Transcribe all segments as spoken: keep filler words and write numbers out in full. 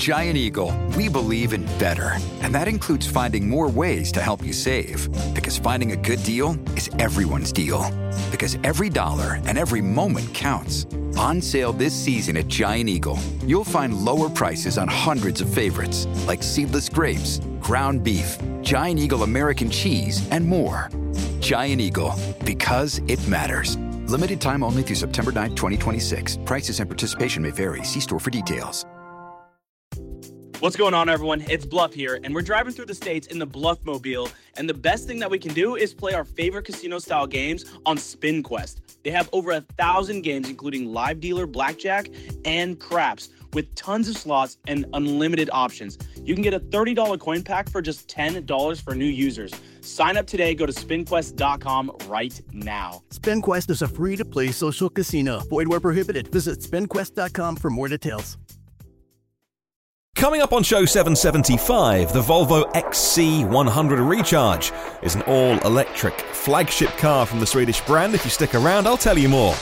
Giant Eagle, we believe in better. And that includes finding more ways to help you save. Because finding a good deal is everyone's deal. Because every dollar and every moment counts. On sale this season at Giant Eagle, you'll find lower prices on hundreds of favorites, like seedless grapes, ground beef, Giant Eagle American cheese, and more. Giant Eagle, because it matters. Limited time only through September ninth, twenty twenty-six. Prices and participation may vary. See store for details. What's going on, everyone? It's Bluff here, and we're driving through the states in the Bluff-mobile, and the best thing that we can do is play our favorite casino-style games on SpinQuest. They have over a thousand games, including live dealer, blackjack, and craps, with tons of slots and unlimited options. You can get a thirty dollars coin pack for just ten dollars for new users. Sign up today. Go to spin quest dot com right now. SpinQuest is a free-to-play social casino. Void where prohibited. Visit spin quest dot com for more details. Coming up on show seven seventy-five, the Volvo X C one hundred Recharge is an all-electric flagship car from the Swedish brand. If you stick around, I'll tell you more.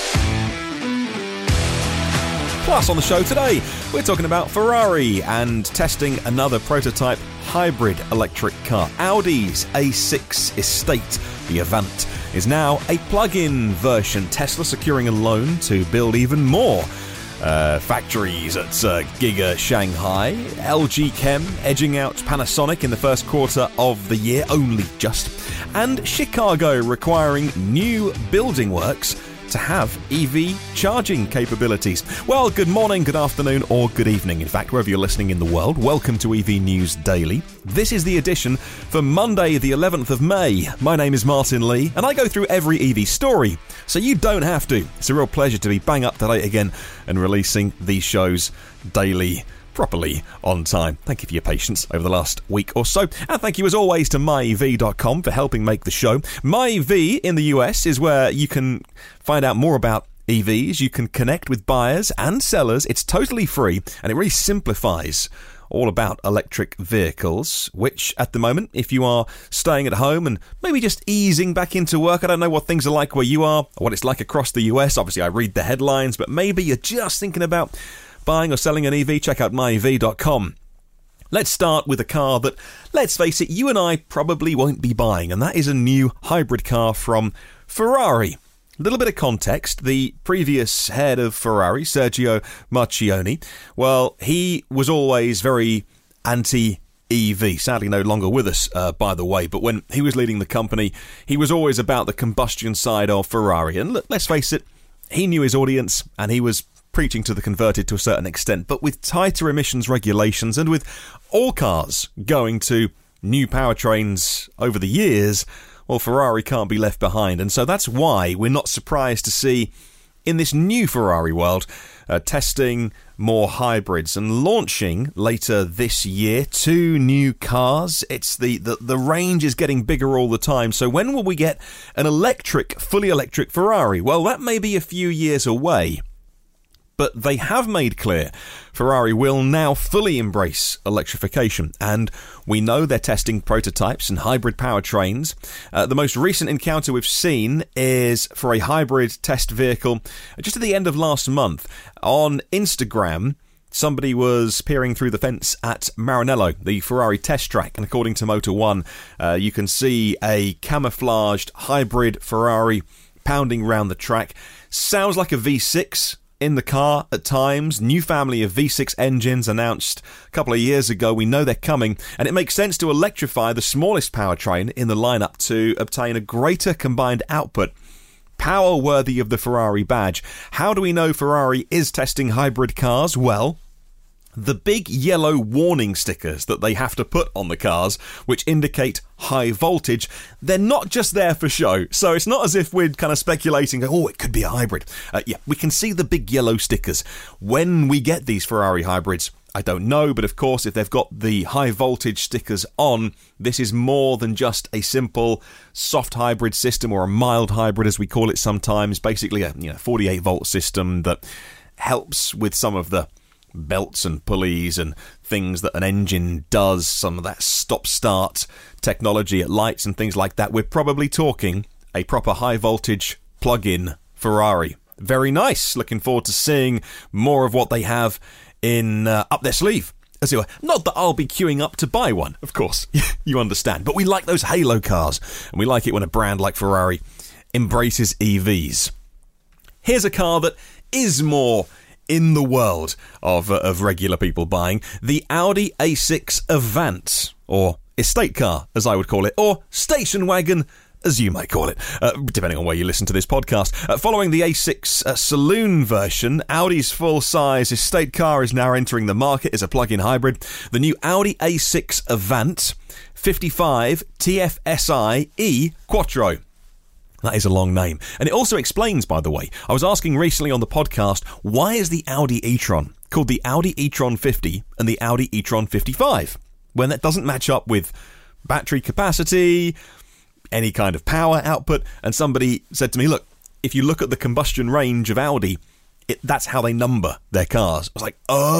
Plus, on the show today, we're talking about Ferrari and testing another prototype hybrid electric car. Audi's A six Estate, the Avant, is now a plug-in version. Tesla securing a loan to build even more Uh, factories at uh, Giga Shanghai. L G Chem edging out Panasonic in the first quarter of the year, only just. And Chicago requiring new building works to have E V charging capabilities. Well, good morning, good afternoon, or good evening. In fact, wherever you're listening in the world, welcome to E V News Daily. This is the edition for Monday, the eleventh of May. My name is Martin Lee, and I go through every E V story, so you don't have to. It's a real pleasure to be bang up to date again and releasing these shows daily, properly on time. Thank you for your patience over the last week or so. And thank you as always to my E V dot com for helping make the show. MyEV in the U S is where you can find out more about E Vs. You can connect with buyers and sellers. It's totally free, and it really simplifies all about electric vehicles, which at the moment, if you are staying at home and maybe just easing back into work, I don't know what things are like where you are, or what it's like across the U S. Obviously, I read the headlines, but maybe you're just thinking about buying or selling an E V, check out my E V dot com. Let's start with a car that, let's face it, you and I probably won't be buying, and that is a new hybrid car from Ferrari. A little bit of context, the previous head of Ferrari, Sergio Marchionne, well, he was always very anti-E V, sadly no longer with us, uh, by the way, but when he was leading the company, he was always about the combustion side of Ferrari, and let's face it, he knew his audience, and he was preaching to the converted to a certain extent, but with tighter emissions regulations and with all cars going to new powertrains over the years, well, Ferrari can't be left behind. And so that's why we're not surprised to see in this new Ferrari world uh, testing more hybrids and launching later this year two new cars. It's the, the, the range is getting bigger all the time. So when will we get an electric, fully electric Ferrari? Well, that may be a few years away. But they have made clear Ferrari will now fully embrace electrification, and we know they're testing prototypes and hybrid powertrains. Uh, the most recent encounter we've seen is for a hybrid test vehicle just at the end of last month. On Instagram, somebody was peering through the fence at Maranello, the Ferrari test track, and according to Motor One, uh, you can see a camouflaged hybrid Ferrari pounding round the track. Sounds like a V six in the car at times. New family of V six engines announced a couple of years ago. We know they're coming, and it makes sense to electrify the smallest powertrain in the lineup to obtain a greater combined output. Power worthy of the Ferrari badge. How do we know Ferrari is testing hybrid cars? Well, the big yellow warning stickers that they have to put on the cars, which indicate high voltage, they're not just there for show. So it's not as if we're kind of speculating, oh, it could be a hybrid. Uh, yeah, we can see the big yellow stickers. When we get these Ferrari hybrids, I don't know, but of course, if they've got the high voltage stickers on, this is more than just a simple soft hybrid system, or a mild hybrid as we call it sometimes. Basically a you know forty-eight volt system that helps with some of the belts and pulleys and things that an engine does, some of that stop-start technology at lights and things like that. We're probably talking a proper high-voltage plug-in Ferrari. Very nice. Looking forward to seeing more of what they have in uh, up their sleeve, as it were. Not that I'll be queuing up to buy one, of course, you understand, but we like those halo cars, and we like it when a brand like Ferrari embraces E Vs. Here's a car that is more in the world of, uh, of regular people buying, the Audi A six Avant, or estate car, as I would call it, or station wagon, as you might call it, uh, depending on where you listen to this podcast. Uh, following the A six uh, saloon version, Audi's full-size estate car is now entering the market as a plug-in hybrid. The new Audi A six Avant fifty-five T F S I E Quattro. That is a long name. And it also explains, by the way, I was asking recently on the podcast, why is the Audi e-tron called the Audi e-tron fifty and the Audi e-tron fifty-five, when that doesn't match up with battery capacity, any kind of power output? And somebody said to me, look, if you look at the combustion range of Audi, it, that's how they number their cars. I was like,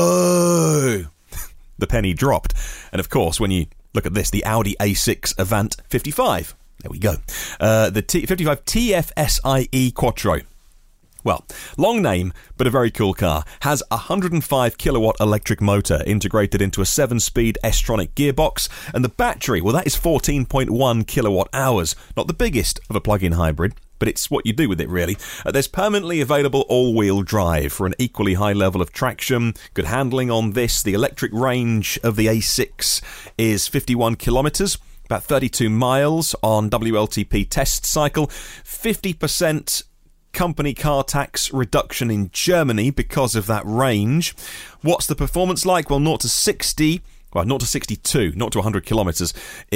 oh, the penny dropped. And of course, when you look at this, the Audi A six Avant fifty-five, there we go. Uh, the T- fifty-five T F S I E Quattro. Well, long name, but a very cool car. Has a one hundred five kilowatt electric motor integrated into a seven-speed S-tronic gearbox, and the battery, well, that is fourteen point one kilowatt hours. Not the biggest of a plug-in hybrid, but it's what you do with it, really. Uh, there's permanently available all-wheel drive for an equally high level of traction. Good handling on this. The electric range of the A six is fifty-one kilometres. About thirty-two miles on W L T P test cycle. fifty percent company car tax reduction in Germany because of that range. What's the performance like? Well, zero to sixty, well, zero to sixty-two, zero to one hundred kilometres,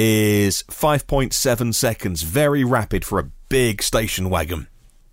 is five point seven seconds. Very rapid for a big station wagon.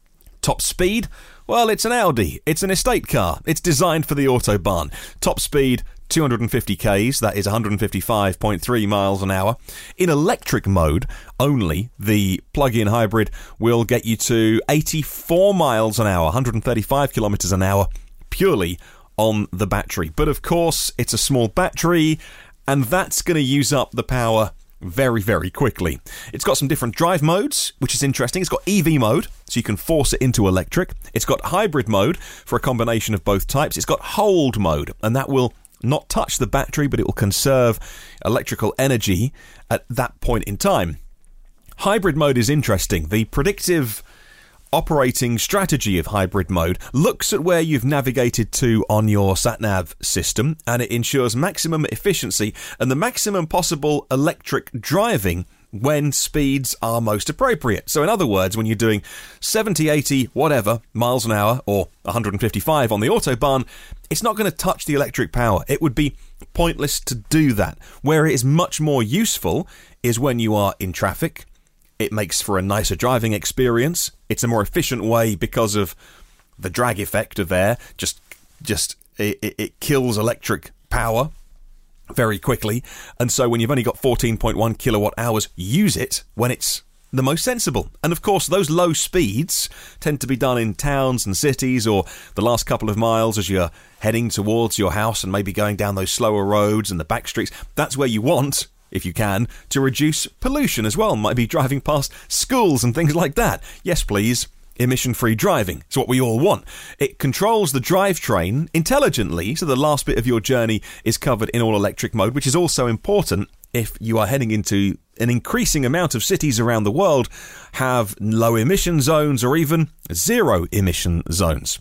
Top speed? Well, it's an Audi. It's an estate car. It's designed for the Autobahn. Top speed, two hundred fifty kays, that is one hundred fifty-five point three miles an hour. In electric mode only, the plug-in hybrid will get you to eighty-four miles an hour, one hundred thirty-five kilometres an hour, purely on the battery. But of course, it's a small battery, and that's going to use up the power very, very quickly. It's got some different drive modes, which is interesting. It's got E V mode, so you can force it into electric. It's got hybrid mode for a combination of both types. It's got hold mode, and that will not touch the battery, but it will conserve electrical energy at that point in time. Hybrid mode is interesting. The predictive operating strategy of hybrid mode looks at where you've navigated to on your sat-nav system, and it ensures maximum efficiency and the maximum possible electric driving when speeds are most appropriate. So in other words, when you're doing seventy, eighty, whatever, miles an hour, or one hundred fifty-five on the Autobahn, it's not going to touch the electric power. It would be pointless to do that. Where it is much more useful is when you are in traffic. It makes for a nicer driving experience. It's a more efficient way because of the drag effect of air. Just, just it, it kills electric power very quickly. And so when you've only got fourteen point one kilowatt hours, use it when it's the most sensible. And of course, those low speeds tend to be done in towns and cities, or the last couple of miles as you're heading towards your house and maybe going down those slower roads and the back streets. That's where you want, if you can, to reduce pollution as well. Might be driving past schools and things like that. Yes, please. Emission-free driving. It's what we all want. It controls the drivetrain intelligently, so the last bit of your journey is covered in all-electric mode, which is also important if you are heading into an increasing amount of cities around the world have low-emission zones or even zero-emission zones.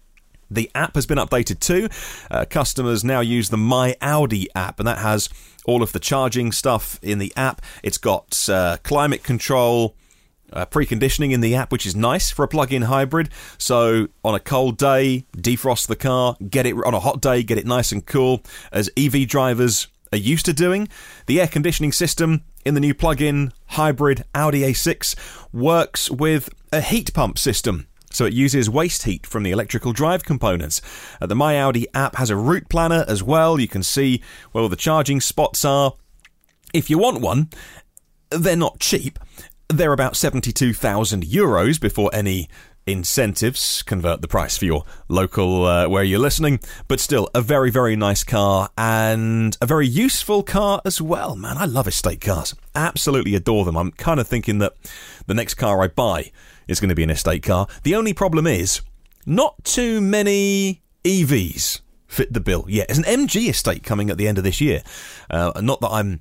The app has been updated too. Uh, customers now use the My Audi app, and that has all of the charging stuff in the app. It's got uh, climate control, uh, preconditioning in the app, which is nice for a plug-in hybrid. So on a cold day, defrost the car, get it on a hot day, get it nice and cool, as E V drivers are used to doing. The air conditioning system in the new plug-in hybrid Audi A six works with a heat pump system. So it uses waste heat from the electrical drive components. Uh, the My Audi app has a route planner as well. You can see where all the charging spots are. If you want one, they're not cheap. They're about seventy-two thousand euros before any incentives convert the price for your local uh, where you're listening. But still, a very, very nice car and a very useful car as well. Man, I love estate cars. Absolutely adore them. I'm kind of thinking that the next car I buy is going to be an estate car. The only problem is not too many E Vs fit the bill. Yeah, there's an M G estate coming at the end of this year. Uh, not that I'm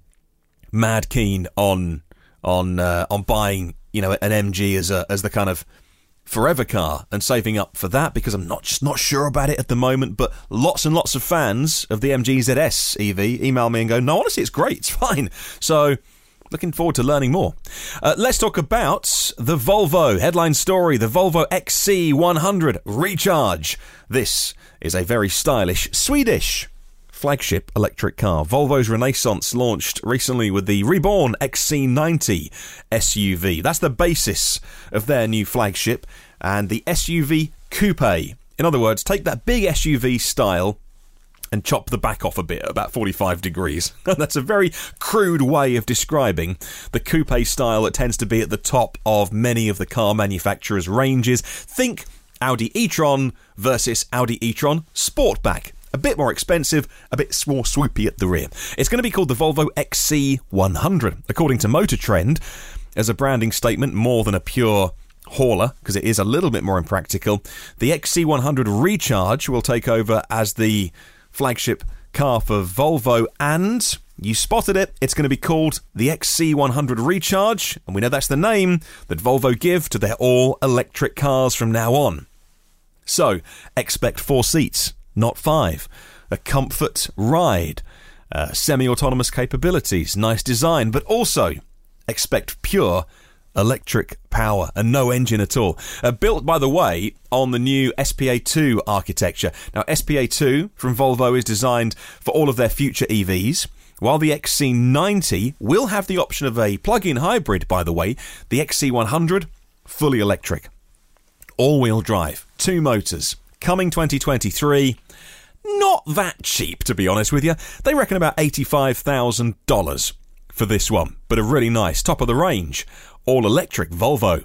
mad keen on on uh, on buying, you know, an M G as a as the kind of forever car and saving up for that, because I'm not just not sure about it at the moment. But lots and lots of fans of the M G Z S E V email me and go, no, honestly, it's great, it's fine. So looking forward to learning more. Uh, let's talk about the Volvo. Headline story, the Volvo X C one hundred Recharge. This is a very stylish Swedish flagship electric car. Volvo's Renaissance launched recently with the reborn X C ninety S U V. That's the basis of their new flagship, and the S U V coupe. In other words, take that big S U V style and chop the back off a bit at about forty-five degrees. That's a very crude way of describing the coupe style that tends to be at the top of many of the car manufacturers' ranges. Think Audi e-tron versus Audi e-tron Sportback. A bit more expensive, a bit more swoopy at the rear. It's going to be called the Volvo X C one hundred. According to Motor Trend, as a branding statement more than a pure hauler, because it is a little bit more impractical, the X C one hundred Recharge will take over as the flagship car for Volvo, and you spotted it, it's going to be called the X C one hundred Recharge, and we know that's the name that Volvo give to their all-electric cars from now on. So, expect four seats, not five, a comfort ride, uh, semi-autonomous capabilities, nice design, but also expect pure electric power and no engine at all. Uh, built, by the way, on the new S P A two architecture. Now, S P A two from Volvo is designed for all of their future E Vs, while the X C ninety will have the option of a plug-in hybrid, by the way. The X C one hundred, fully electric. All-wheel drive, two motors, coming twenty twenty-three. Not that cheap, to be honest with you. They reckon about eighty-five thousand dollars for this one, but a really nice, top-of-the-range all-electric Volvo.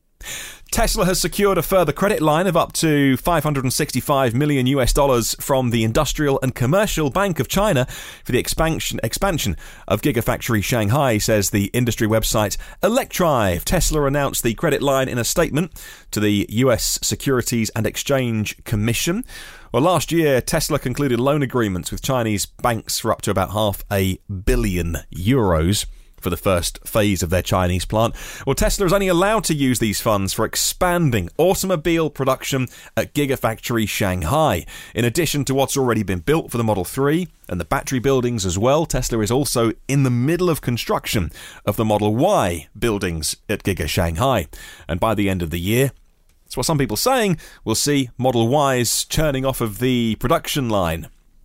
Tesla has secured a further credit line of up to five hundred sixty-five million U S dollars from the Industrial and Commercial Bank of China for the expansion expansion of Gigafactory Shanghai, says the industry website Electrive. Tesla announced the credit line in a statement to the U S Securities and Exchange Commission. Well, last year, Tesla concluded loan agreements with Chinese banks for up to about half a billion euros for the first phase of their Chinese plant. Well, Tesla is only allowed to use these funds for expanding automobile production at Gigafactory Shanghai. In addition to what's already been built for the Model three and the battery buildings as well, Tesla is also in the middle of construction of the Model Y buildings at Giga Shanghai. And by the end of the year, that's what some people are saying, we'll see Model Ys churning off of the production line.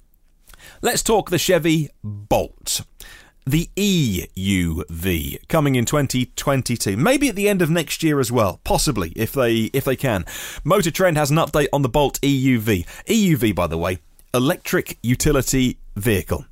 Let's talk the Chevy Bolt. The E U V coming in twenty twenty-two, maybe at the end of next year as well, possibly, if they if they can. Motor Trend has an update on the Bolt E U V. E U V, by the way, electric utility vehicle.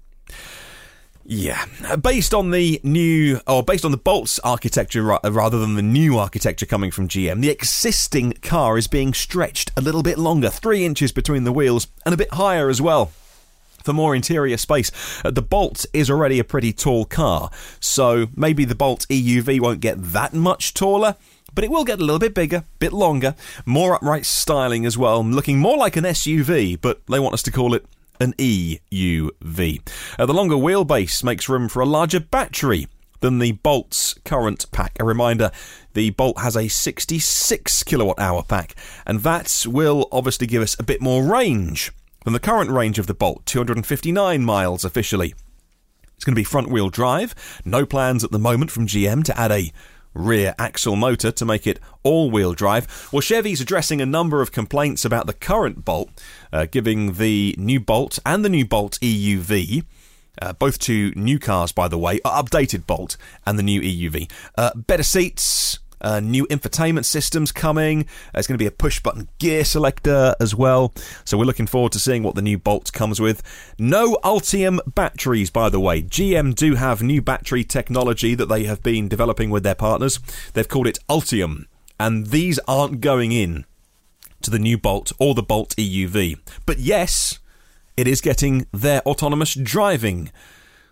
Yeah, based on the new, or based on the Bolt's architecture rather than the new architecture coming from G M, the existing car is being stretched a little bit longer, three inches between the wheels, and a bit higher as well, for more interior space. Uh, the Bolt is already a pretty tall car, so maybe the Bolt E U V won't get that much taller, but it will get a little bit bigger, bit longer, more upright styling as well, looking more like an S U V, but they want us to call it an E U V. Uh, the longer wheelbase makes room for a larger battery than the Bolt's current pack. A reminder, the Bolt has a sixty-six kilowatt hour pack, and that will obviously give us a bit more range than the current range of the Bolt, two hundred fifty-nine miles officially. It's going to be front-wheel drive. No plans at the moment from G M to add a rear axle motor to make it all-wheel drive. Well, Chevy's addressing a number of complaints about the current Bolt, uh, giving the new Bolt and the new Bolt E U V, uh, both two new cars, by the way, updated Bolt and the new E U V, uh, better seats, Uh, new infotainment systems coming. There's going to be a push-button gear selector as well. So we're looking forward to seeing what the new Bolt comes with. No Ultium batteries, by the way. G M do have new battery technology that they have been developing with their partners. They've called it Ultium. And these aren't going in to the new Bolt or the Bolt E U V. But yes, it is getting their autonomous driving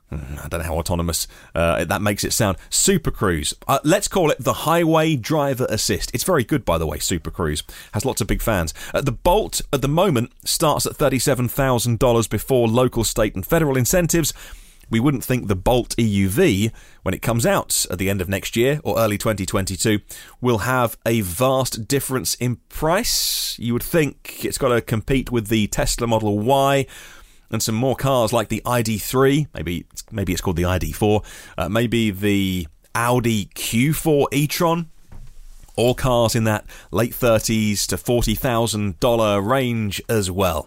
I don't know how autonomous uh, that makes it sound. Super Cruise. Uh, let's call it the Highway Driver Assist. It's very good, by the way, Super Cruise. Has lots of big fans. Uh, the Bolt, at the moment, starts at thirty-seven thousand dollars before local, state and federal incentives. We wouldn't think the Bolt E U V, when it comes out at the end of next year or early twenty twenty-two, will have a vast difference in price. You would think it's got to compete with the Tesla Model Y and some more cars like the I D three, maybe maybe it's called the I D four, uh, maybe the Audi Q four e-tron, all cars in that late thirties to forty thousand dollars range as well.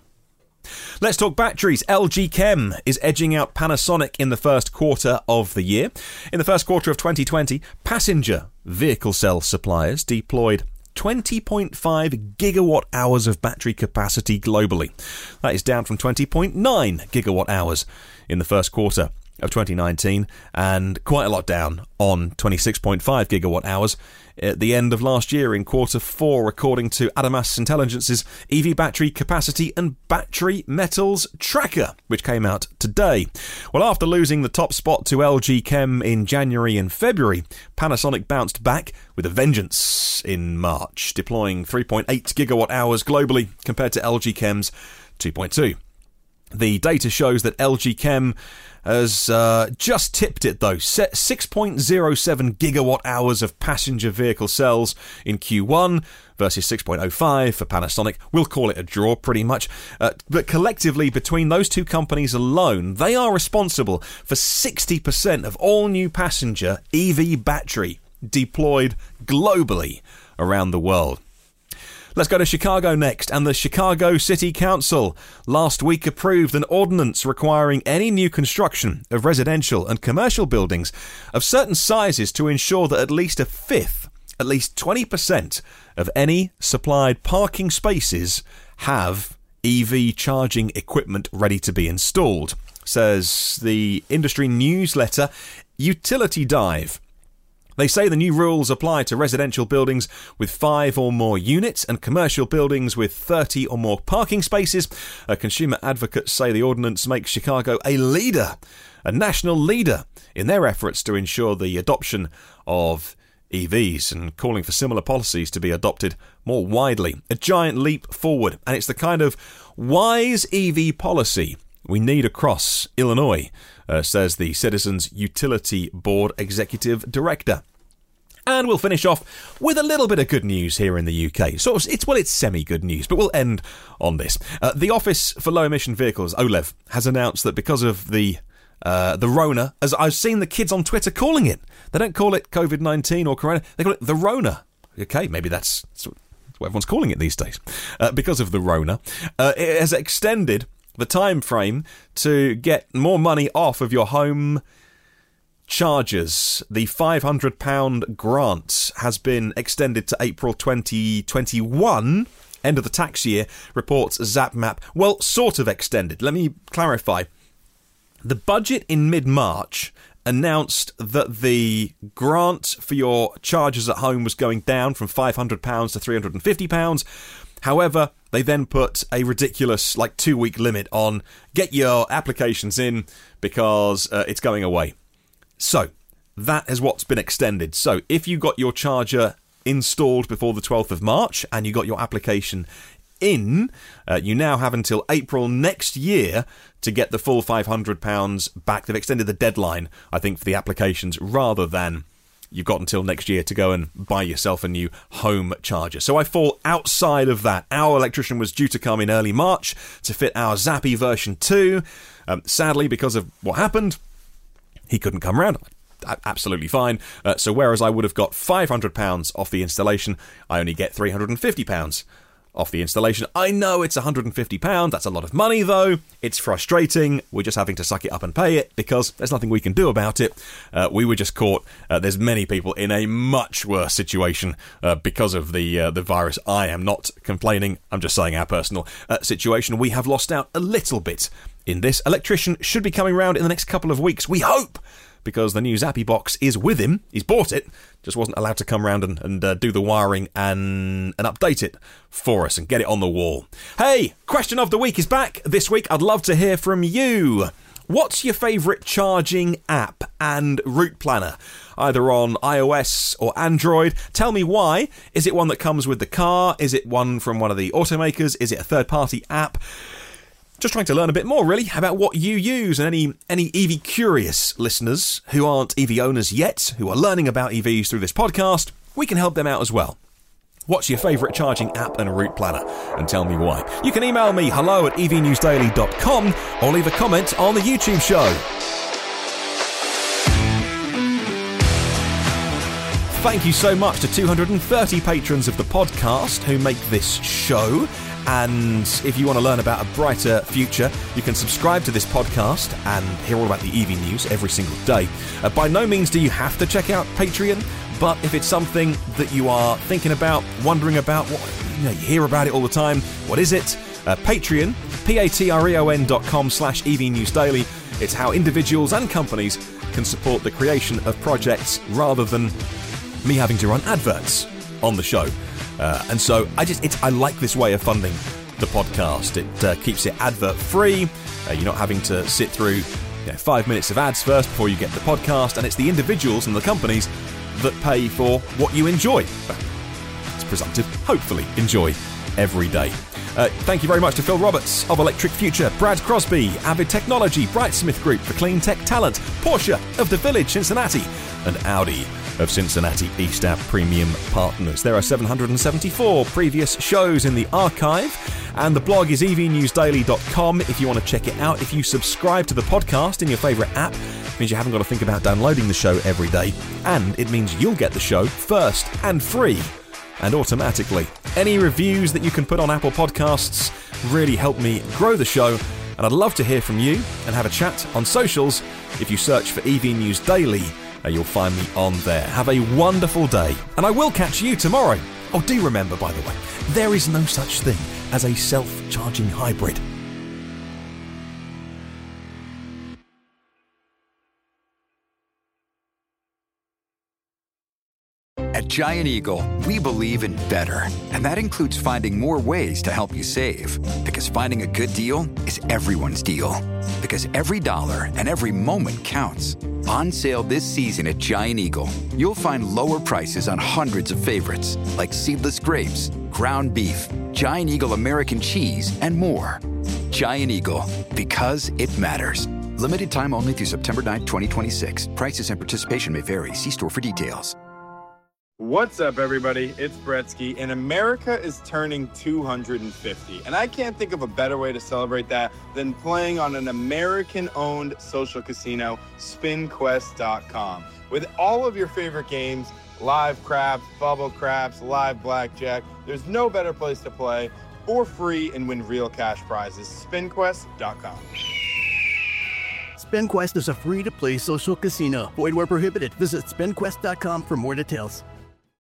Let's talk batteries. L G Chem is edging out Panasonic in the first quarter of the year. In the first quarter of twenty twenty, passenger vehicle cell suppliers deployed twenty point five gigawatt hours of battery capacity globally. That is down from twenty point nine gigawatt hours in the first quarter of twenty nineteen, and quite a lot down on twenty-six point five gigawatt hours at the end of last year in quarter four, according to Adamas Intelligence's E V battery capacity and battery metals tracker, which came out today. Well, after losing the top spot to L G Chem in January and February, Panasonic bounced back with a vengeance in March, deploying three point eight gigawatt hours globally compared to L G Chem's two point two. The data shows that L G Chem has uh, just tipped it, though. six point oh seven gigawatt hours of passenger vehicle cells in Q one versus six point oh five for Panasonic. We'll call it a draw, pretty much. Uh, but collectively, between those two companies alone, they are responsible for sixty percent of all new passenger E V battery deployed globally around the world. Let's go to Chicago next, and the Chicago City Council last week approved an ordinance requiring any new construction of residential and commercial buildings of certain sizes to ensure that at least a fifth, at least twenty percent of any supplied parking spaces have E V charging equipment ready to be installed, says the industry newsletter Utility Dive. They say the new rules apply to residential buildings with five or more units and commercial buildings with thirty or more parking spaces. Uh, consumer advocates say the ordinance makes Chicago a leader, a national leader, in their efforts to ensure the adoption of E Vs and calling for similar policies to be adopted more widely. A giant leap forward, and it's the kind of wise E V policy we need across Illinois, uh, says the Citizens Utility Board Executive Director. And we'll finish off with a little bit of good news here in the U K. Sort of, it's well, it's semi-good news, but we'll end on this. Uh, the Office for Low Emission Vehicles, O L E V, has announced that because of the uh, the Rona, as I've seen the kids on Twitter calling it, they don't call it COVID nineteen or Corona, they call it the Rona. Okay, maybe that's, that's what everyone's calling it these days. Uh, because of the Rona, uh, it has extended the time frame to get more money off of your home chargers. The five hundred pounds grant has been extended to April twenty twenty-one, end of the tax year, reports ZapMap. Well, sort of extended. Let me clarify. The budget in mid-March announced that the grant for your chargers at home was going down from five hundred pounds to three hundred fifty pounds. However, they then put a ridiculous, like, two-week limit on get your applications in because uh, it's going away. So, that is what's been extended. So, if you got your charger installed before the twelfth of March and you got your application in, uh, you now have until April next year to get the full five hundred pounds back. They've extended the deadline, I think, for the applications rather than you've got until next year to go and buy yourself a new home charger. So I fall outside of that. Our electrician was due to come in early March to fit our Zappy version two. Um, sadly, because of what happened, he couldn't come around. Absolutely fine. Uh, so whereas I would have got five hundred pounds off the installation, I only get three hundred fifty pounds off the installation. I know it's one hundred fifty pounds. That's a lot of money, though. It's frustrating. We're just having to suck it up and pay it because there's nothing we can do about it. Uh, we were just caught. Uh, there's many people in a much worse situation uh, because of the uh, the virus. I am not complaining. I'm just saying our personal uh, situation. We have lost out a little bit in this. Electrician should be coming around in the next couple of weeks. We hope, because the new Zappy box is with him. He's bought it, just wasn't allowed to come around and, and uh, do the wiring and, and update it for us and get it on the wall. Hey, question of the week is back this week. I'd love to hear from you. What's your favourite charging app and route planner? Either on iOS or Android. Tell me why. Is it one that comes with the car? Is it one from one of the automakers? Is it a third-party app? Just trying to learn a bit more, really, about what you use. And any any E V curious listeners who aren't E V owners yet, who are learning about E Vs through this podcast, we can help them out as well. What's your favourite charging app and route planner? And tell me why. You can email me hello at e v news daily dot com or leave a comment on the YouTube show. Thank you so much to two hundred thirty patrons of the podcast who make this show. And if you want to learn about a brighter future, you can subscribe to this podcast and hear all about the E V news every single day. Uh, by no means do you have to check out Patreon, but if it's something that you are thinking about, wondering about, what you know, you hear about it all the time, what is it? Uh, Patreon, P-A-T-R-E-O-N dot com slash E V News Daily. It's how individuals and companies can support the creation of projects rather than me having to run adverts on the show. Uh, and so I just it's, I like this way of funding the podcast. It uh, keeps it advert free. Uh, you're not having to sit through you know, five minutes of ads first before you get the podcast. And it's the individuals and the companies that pay for what you enjoy. It's presumptive. Hopefully enjoy every day. Uh, thank you very much to Phil Roberts of Electric Future, Brad Crosby, Avid Technology, Brightsmith Group for Clean Tech Talent, Porsche of the Village Cincinnati, and Audi of Cincinnati East App Premium Partners. There are seven hundred seventy-four previous shows in the archive, and the blog is e v news daily dot com if you want to check it out. If you subscribe to the podcast in your favourite app, it means you haven't got to think about downloading the show every day, and it means you'll get the show first and free and automatically. Any reviews that you can put on Apple Podcasts really help me grow the show, and I'd love to hear from you and have a chat on socials. If you search for E V News Daily, Uh, you'll find me on there. Have a wonderful day, and I will catch you tomorrow. Oh, do remember, by the way, there is no such thing as a self-charging hybrid. At Giant Eagle, we believe in better, and that includes finding more ways to help you save. Because finding a good deal is everyone's deal. Because every dollar and every moment counts. On sale this season at Giant Eagle, you'll find lower prices on hundreds of favorites, like seedless grapes, ground beef, Giant Eagle American cheese, and more. Giant Eagle, because it matters. Limited time only through September ninth, twenty twenty-six. Prices and participation may vary. See store for details. What's up, everybody? It's Bretsky, and America is turning two hundred fifty. And I can't think of a better way to celebrate that than playing on an American-owned social casino, spin quest dot com. With all of your favorite games, live craps, bubble craps, live blackjack, there's no better place to play for free and win real cash prizes. spin quest dot com. SpinQuest is a free-to-play social casino. Void where prohibited. Visit spin quest dot com for more details.